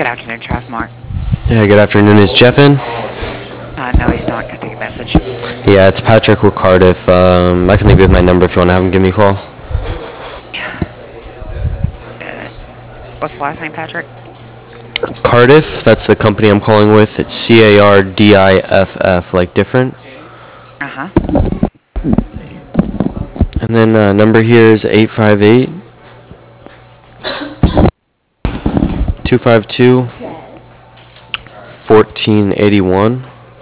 Good afternoon, Trustmark. Yeah, good afternoon. Is Jeff in? No, he's not. Can I take a message? Yeah, it's Patrick with Cardiff. I can leave you with my number if you want to have him give me a call. Uh, what's the last name, Patrick? Cardiff, that's the company I'm calling with. It's Cardiff, like different. Uh-huh. And then number here is 858 252 1481.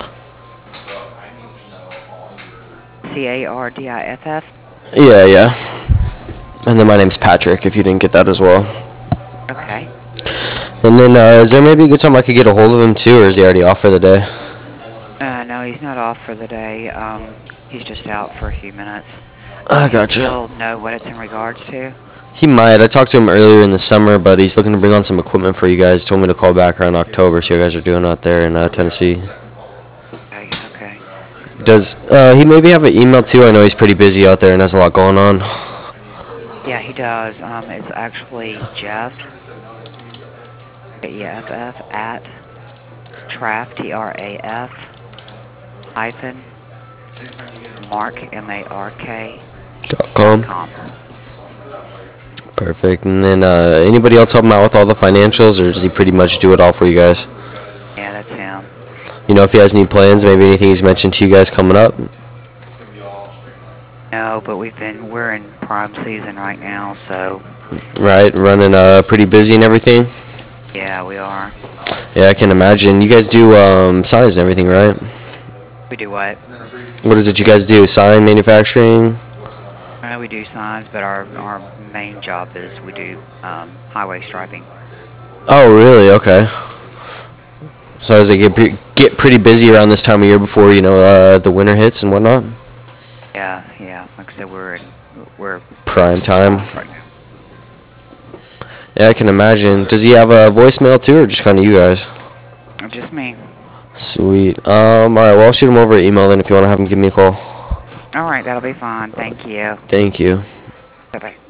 Cardiff? Yeah. And then my name's Patrick, if you didn't get that as well. Okay. And then is there maybe a good time I could get a hold of him too, or is he already off for the day? No, he's not off for the day. He's just out for a few minutes. I Does he gotcha. still know what it's in regards to? He might. I talked to him earlier in the summer, but he's looking to bring on some equipment for you guys. He told me to call back around October, see how you guys are doing out there in Tennessee. Okay. Does he maybe have an email too? I know he's pretty busy out there and has a lot going on. Yeah, he does. It's actually Jeff, EFF, at Traf, TRAF, hyphen, Mark, MARK, .com. .com. Perfect. And then anybody else help him out with all the financials, or does he pretty much do it all for you guys? Yeah, that's him. You know, if he has any plans, maybe anything he's mentioned to you guys coming up? No, but we're in prime season right now, so. Right, running pretty busy and everything? Yeah, we are. Yeah, I can imagine. You guys do signs and everything, right? We do what? What is it you guys do? Sign manufacturing? We do signs, but our main job is we do highway striping. Oh, really? Okay. So as they get pretty busy around this time of year before, the winter hits and whatnot? Yeah. Like I said, we're Prime time. right now. Yeah, I can imagine. Does he have a voicemail too, or just kind of you guys? Just me. Sweet. All right. Well, I'll shoot him over an email then if you want to have him give me a call. All right, that'll be fine. Thank you. Thank you. Bye-bye.